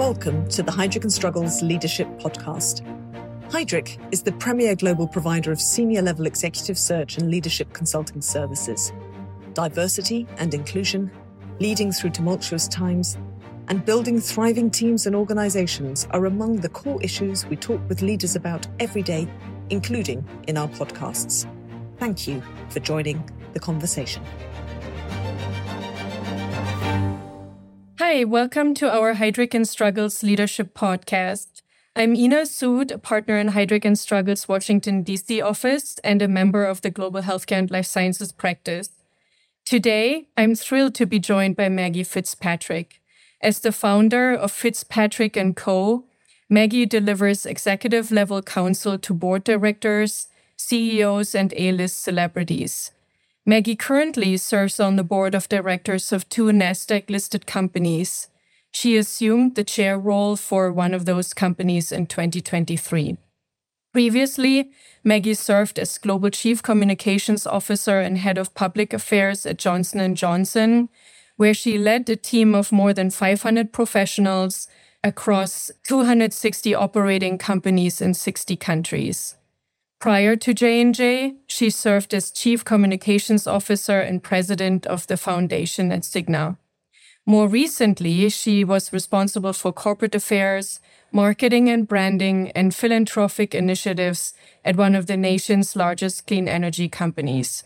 Welcome to the Heidrick & Struggles Leadership Podcast. Heidrick is the premier global provider of senior-level executive search and leadership consulting services. Diversity and inclusion, leading through tumultuous times, and building thriving teams and organizations are among the core issues we talk with leaders about every day, including in our podcasts. Thank you for joining the conversation. Hi, welcome to our Heidrick & Struggles Leadership Podcast. I'm Ina Sood, a partner in Heidrick & Struggles Washington, D.C. office and a member of the Global Healthcare and Life Sciences practice. Today, I'm thrilled to be joined by Maggie Fitzpatrick. As the founder of Fitzpatrick & Co., Maggie delivers executive-level counsel to board directors, CEOs, and A-list celebrities. Maggie currently serves on the board of directors of two NASDAQ-listed companies. She assumed the chair role for one of those companies in 2023. Previously, Maggie served as Global Chief Communications Officer and Head of Public Affairs at Johnson & Johnson, where she led a team of more than 500 professionals across 260 operating companies in 60 countries. Prior to J&J, she served as Chief Communications Officer and President of the foundation at Cigna. More recently, she was responsible for corporate affairs, marketing and branding, and philanthropic initiatives at one of the nation's largest clean energy companies.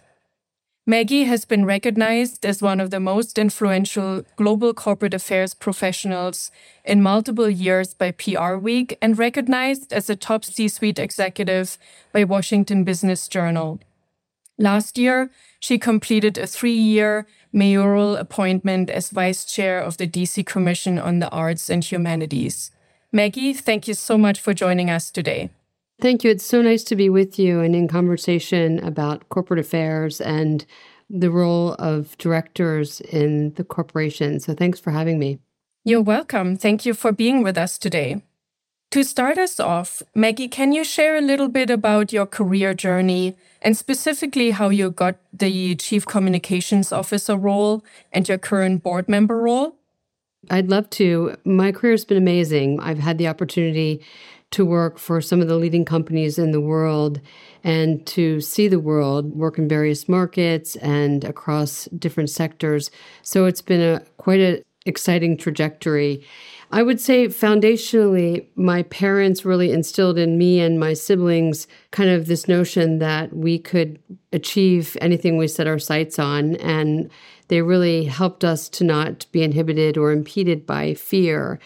Maggie has been recognized as one of the most influential global corporate affairs professionals in multiple years by PR Week and recognized as a top C-suite executive by Washington Business Journal. Last year, she completed a 3-year mayoral appointment as vice chair of the D.C. Commission on the Arts and Humanities. Maggie, thank you so much for joining us today. Thank you. It's so nice to be with you and in conversation about corporate affairs and the role of directors in the corporation. So thanks for having me. You're welcome. Thank you for being with us today. To start us off, Maggie, can you share a little bit about your career journey and specifically how you got the Chief Communications Officer role and your current board member role? I'd love to. My career has been amazing. I've had the opportunity to work for some of the leading companies in the world and to see the world, work in various markets and across different sectors. So it's been quite an exciting trajectory. I would say foundationally, my parents really instilled in me and my siblings kind of this notion that we could achieve anything we set our sights on. And they really helped us to not be inhibited or impeded by fear.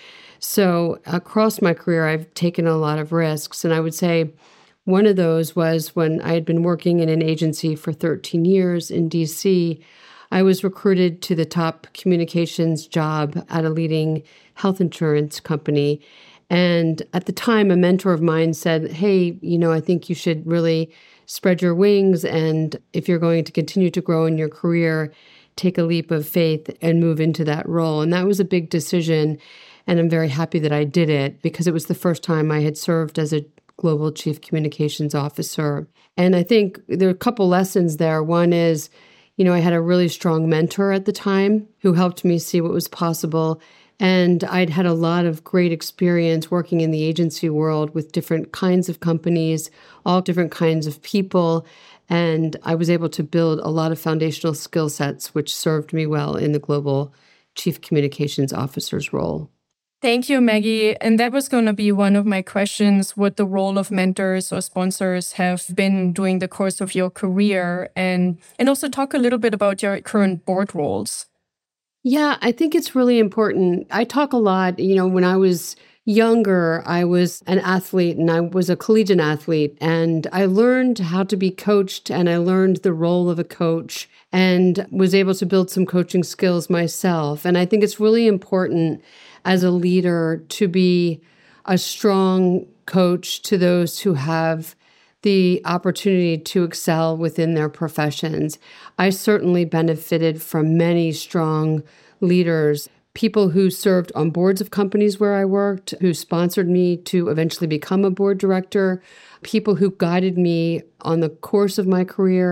So across my career, I've taken a lot of risks. And I would say one of those was when I had been working in an agency for 13 years in D.C., I was recruited to the top communications job at a leading health insurance company. And at the time, a mentor of mine said, hey, I think you should really spread your wings. And if you're going to continue to grow in your career, take a leap of faith and move into that role. And that was a big decision. And I'm very happy that I did it because it was the first time I had served as a global chief communications officer. And I think there are a couple lessons there. One is, I had a really strong mentor at the time who helped me see what was possible. And I'd had a lot of great experience working in the agency world with different kinds of companies, all different kinds of people. And I was able to build a lot of foundational skill sets, which served me well in the global chief communications officer's role. Thank you, Maggie. And that was going to be one of my questions, what the role of mentors or sponsors have been during the course of your career, and also talk a little bit about your current board roles. Yeah, I think it's really important. I talk a lot, when I was younger, I was an athlete and I was a collegiate athlete, and I learned how to be coached and I learned the role of a coach and was able to build some coaching skills myself. And I think it's really important as a leader to be a strong coach to those who have the opportunity to excel within their professions. I certainly benefited from many strong leaders, people who served on boards of companies where I worked, who sponsored me to eventually become a board director, people who guided me on the course of my career,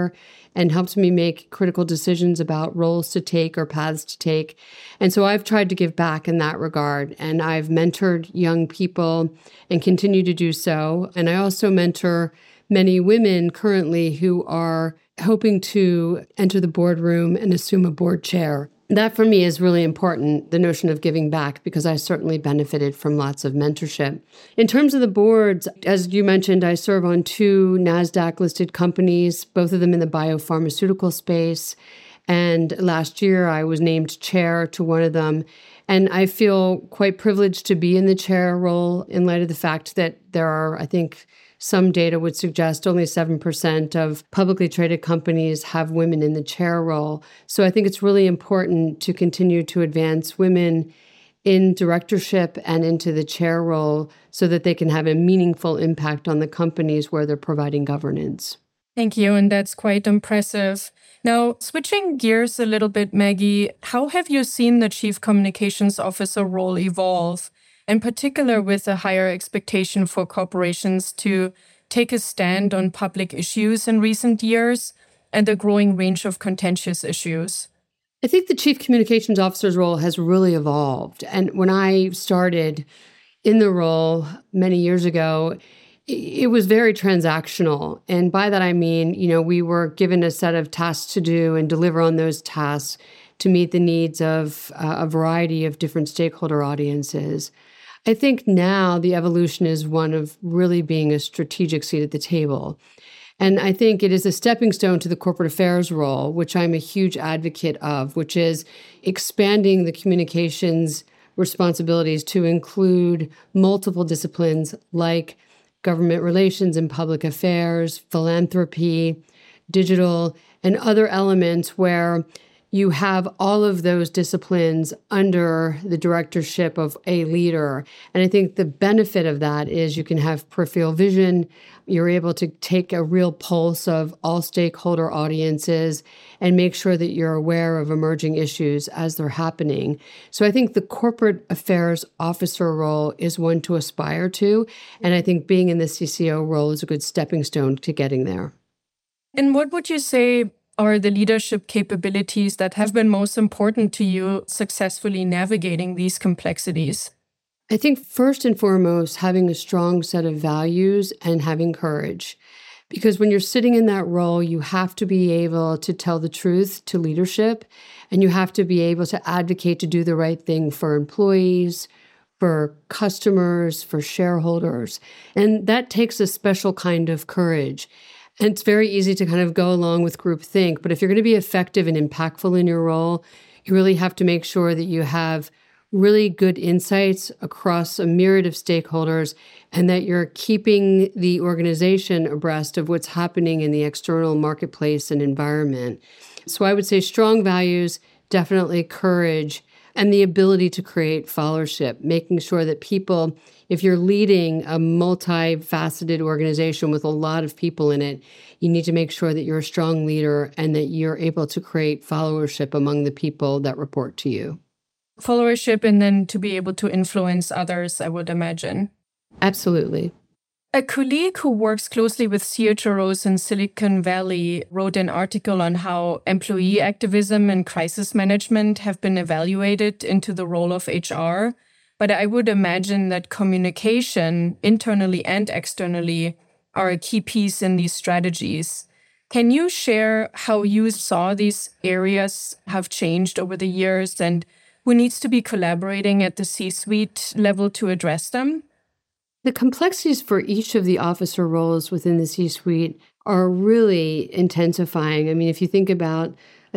and helped me make critical decisions about roles to take or paths to take. And so I've tried to give back in that regard. And I've mentored young people and continue to do so. And I also mentor many women currently who are hoping to enter the boardroom and assume a board chair. That for me is really important, the notion of giving back, because I certainly benefited from lots of mentorship. In terms of the boards, as you mentioned, I serve on 2 NASDAQ-listed companies, both of them in the biopharmaceutical space. And last year, I was named chair to one of them. And I feel quite privileged to be in the chair role in light of the fact that there are, I think, some data would suggest only 7% of publicly traded companies have women in the chair role. So I think it's really important to continue to advance women in directorship and into the chair role so that they can have a meaningful impact on the companies where they're providing governance. Thank you, and that's quite impressive. Now, switching gears a little bit, Maggie, how have you seen the Chief Communications Officer role evolve? In particular, with a higher expectation for corporations to take a stand on public issues in recent years and a growing range of contentious issues? I think the Chief Communications Officer's role has really evolved. And when I started in the role many years ago, it was very transactional. And by that, I mean, we were given a set of tasks to do and deliver on those tasks to meet the needs of a variety of different stakeholder audiences. I think now the evolution is one of really being a strategic seat at the table. And I think it is a stepping stone to the corporate affairs role, which I'm a huge advocate of, which is expanding the communications responsibilities to include multiple disciplines like government relations and public affairs, philanthropy, digital, and other elements where you have all of those disciplines under the directorship of a leader. And I think the benefit of that is you can have peripheral vision. You're able to take a real pulse of all stakeholder audiences and make sure that you're aware of emerging issues as they're happening. So I think the corporate affairs officer role is one to aspire to. And I think being in the CCO role is a good stepping stone to getting there. And what would you say are the leadership capabilities that have been most important to you successfully navigating these complexities? I think first and foremost, having a strong set of values and having courage. Because when you're sitting in that role, you have to be able to tell the truth to leadership, and you have to be able to advocate to do the right thing for employees, for customers, for shareholders. And that takes a special kind of courage. And it's very easy to kind of go along with groupthink. But if you're going to be effective and impactful in your role, you really have to make sure that you have really good insights across a myriad of stakeholders and that you're keeping the organization abreast of what's happening in the external marketplace and environment. So I would say strong values, definitely courage, and the ability to create followership, making sure that people, if you're leading a multifaceted organization with a lot of people in it, you need to make sure that you're a strong leader and that you're able to create followership among the people that report to you. Followership and then to be able to influence others, I would imagine. Absolutely. A colleague who works closely with CHROs in Silicon Valley wrote an article on how employee activism and crisis management have been evaluated into the role of HR. But I would imagine that communication, internally and externally, are a key piece in these strategies. Can you share how you saw these areas have changed over the years and who needs to be collaborating at the C-suite level to address them? The complexities for each of the officer roles within the C-suite are really intensifying. I mean, if you think about a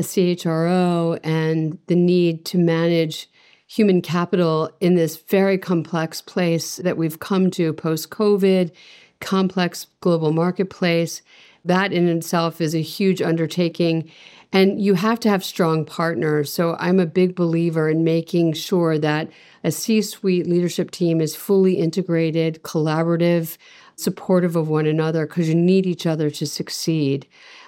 CHRO and the need to manage human capital in this very complex place that we've come to post-COVID, complex global marketplace, that in itself is a huge undertaking. And you have to have strong partners. So I'm a big believer in making sure that a C-suite leadership team is fully integrated, collaborative, supportive of one another, because you need each other to succeed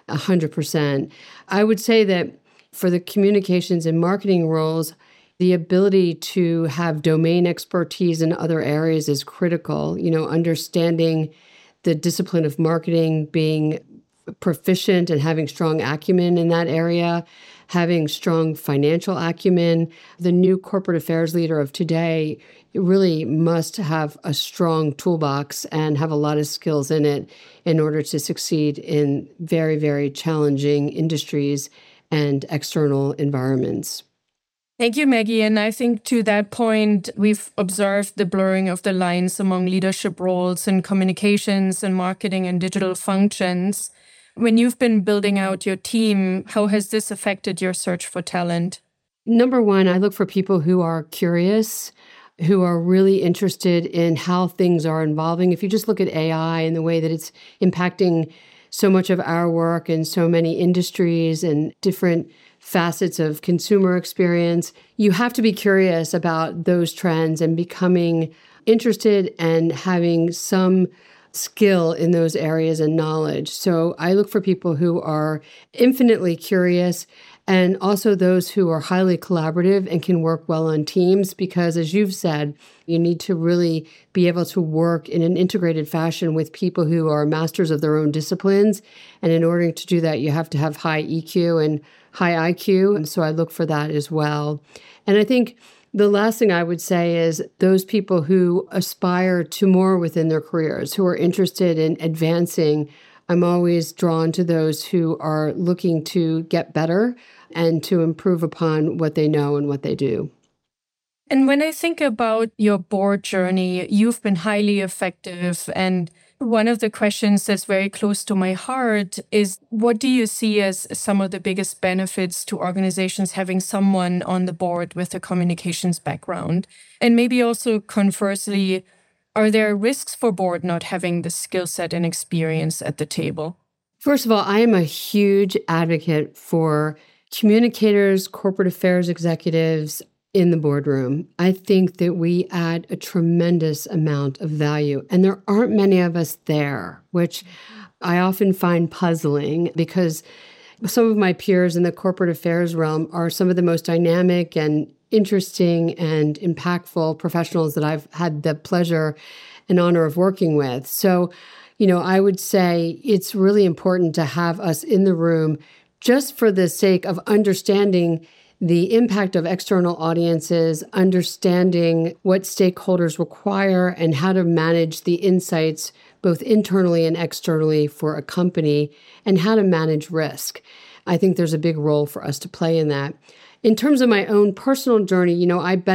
100%. I would say that for the communications and marketing roles, the ability to have domain expertise in other areas is critical. Understanding the discipline of marketing, being proficient and having strong acumen in that area, having strong financial acumen. The new corporate affairs leader of today really must have a strong toolbox and have a lot of skills in it in order to succeed in very, very challenging industries and external environments. Thank you, Maggie. And I think to that point, we've observed the blurring of the lines among leadership roles in communications and marketing and digital functions. When you've been building out your team, how has this affected your search for talent? Number one, I look for people who are curious, who are really interested in how things are evolving. If you just look at AI and the way that it's impacting so much of our work in so many industries and different facets of consumer experience, you have to be curious about those trends and becoming interested and having some skill in those areas and knowledge. So I look for people who are infinitely curious and also those who are highly collaborative and can work well on teams, because as you've said, you need to really be able to work in an integrated fashion with people who are masters of their own disciplines. And in order to do that, you have to have high EQ and high IQ. And so I look for that as well. And I think the last thing I would say is those people who aspire to more within their careers, who are interested in advancing. I'm always drawn to those who are looking to get better and to improve upon what they know and what they do. And when I think about your board journey, you've been highly effective. And one of the questions that's very close to my heart is, what do you see as some of the biggest benefits to organizations having someone on the board with a communications background? And maybe also conversely, are there risks for board not having the skill set and experience at the table? First of all, I am a huge advocate for communicators, corporate affairs executives in the boardroom. I think that we add a tremendous amount of value, and there aren't many of us there, which I often find puzzling because some of my peers in the corporate affairs realm are some of the most dynamic and interesting and impactful professionals that I've had the pleasure and honor of working with. So, I would say it's really important to have us in the room just for the sake of understanding the impact of external audiences, understanding what stakeholders require, and how to manage the insights both internally and externally for a company, and how to manage risk. I think there's a big role for us to play in that. In terms of my own personal journey,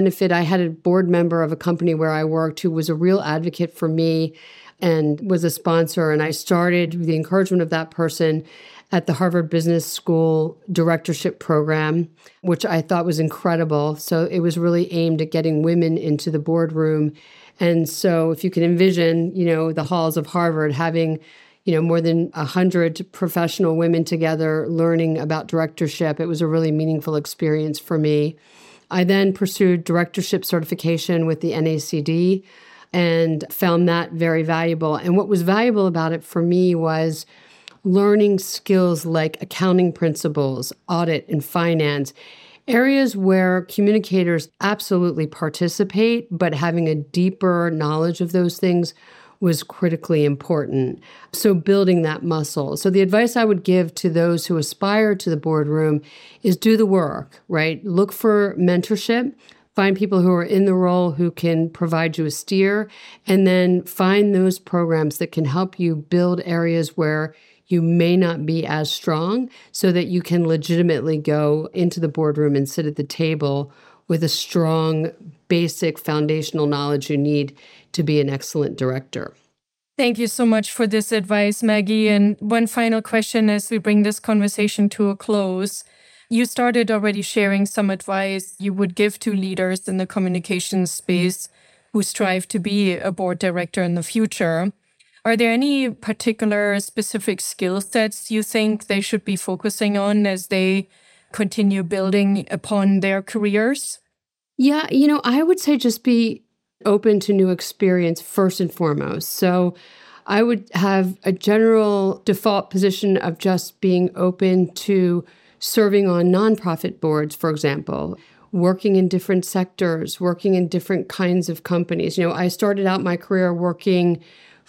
I had a board member of a company where I worked who was a real advocate for me and was a sponsor. And I started with the encouragement of that person at the Harvard Business School directorship program, which I thought was incredible. So it was really aimed at getting women into the boardroom. And so if you can envision, the halls of Harvard having, more than 100 professional women together learning about directorship, it was a really meaningful experience for me. I then pursued directorship certification with the NACD and found that very valuable. And what was valuable about it for me was learning skills like accounting principles, audit, and finance, areas where communicators absolutely participate, but having a deeper knowledge of those things was critically important. So building that muscle. So the advice I would give to those who aspire to the boardroom is do the work, right? Look for mentorship. Find people who are in the role who can provide you a steer, and then find those programs that can help you build areas where you may not be as strong so that you can legitimately go into the boardroom and sit at the table with a strong, basic foundational knowledge you need to be an excellent director. Thank you so much for this advice, Maggie. And one final question as we bring this conversation to a close. You started already sharing some advice you would give to leaders in the communications space who strive to be a board director in the future. Are there any particular specific skill sets you think they should be focusing on as they continue building upon their careers? Yeah, I would say just be open to new experience first and foremost. So I would have a general default position of just being open to serving on nonprofit boards, for example, working in different sectors, working in different kinds of companies. I started out my career working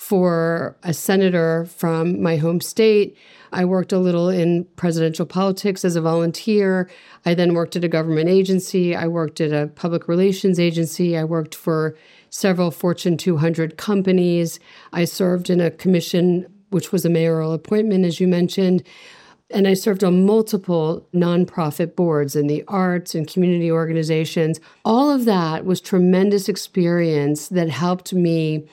for a senator from my home state. I worked a little in presidential politics as a volunteer. I then worked at a government agency. I worked at a public relations agency. I worked for several Fortune 200 companies. I served in a commission, which was a mayoral appointment, as you mentioned. And I served on multiple nonprofit boards in the arts and community organizations. All of that was tremendous experience that helped me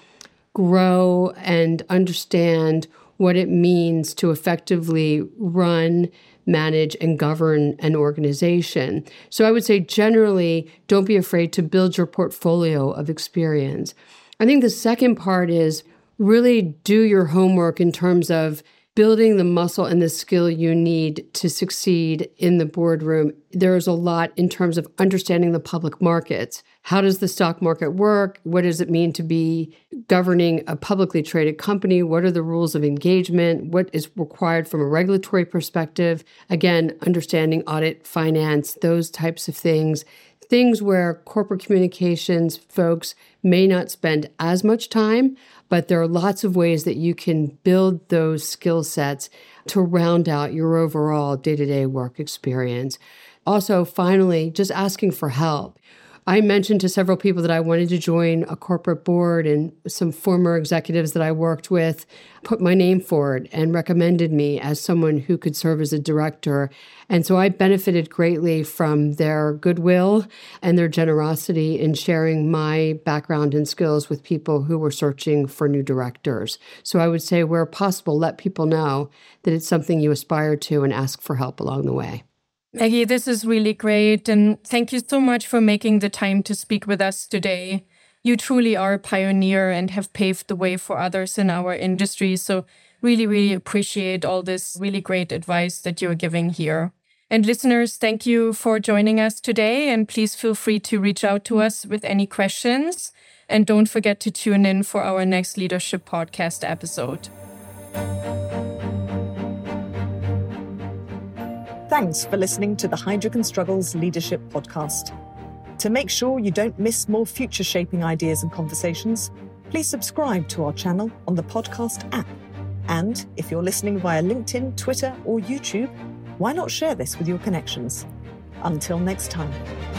grow and understand what it means to effectively run, manage, and govern an organization. So I would say generally, don't be afraid to build your portfolio of experience. I think the second part is really do your homework in terms of building the muscle and the skill you need to succeed in the boardroom. There's a lot in terms of understanding the public markets. How does the stock market work? What does it mean to be governing a publicly traded company? What are the rules of engagement? What is required from a regulatory perspective? Again, understanding audit, finance, those types of things. Things where corporate communications folks may not spend as much time, but there are lots of ways that you can build those skill sets to round out your overall day-to-day work experience. Also, finally, just asking for help. I mentioned to several people that I wanted to join a corporate board, and some former executives that I worked with put my name forward and recommended me as someone who could serve as a director. And so I benefited greatly from their goodwill and their generosity in sharing my background and skills with people who were searching for new directors. So I would say, where possible, let people know that it's something you aspire to and ask for help along the way. Maggie, this is really great. And thank you so much for making the time to speak with us today. You truly are a pioneer and have paved the way for others in our industry. So really, really appreciate all this really great advice that you're giving here. And listeners, thank you for joining us today. And please feel free to reach out to us with any questions. And don't forget to tune in for our next Leadership Podcast episode. Thanks for listening to the Heidrick & Struggles Leadership Podcast. To make sure you don't miss more future-shaping ideas and conversations, please subscribe to our channel on the podcast app. And if you're listening via LinkedIn, Twitter, or YouTube, why not share this with your connections? Until next time.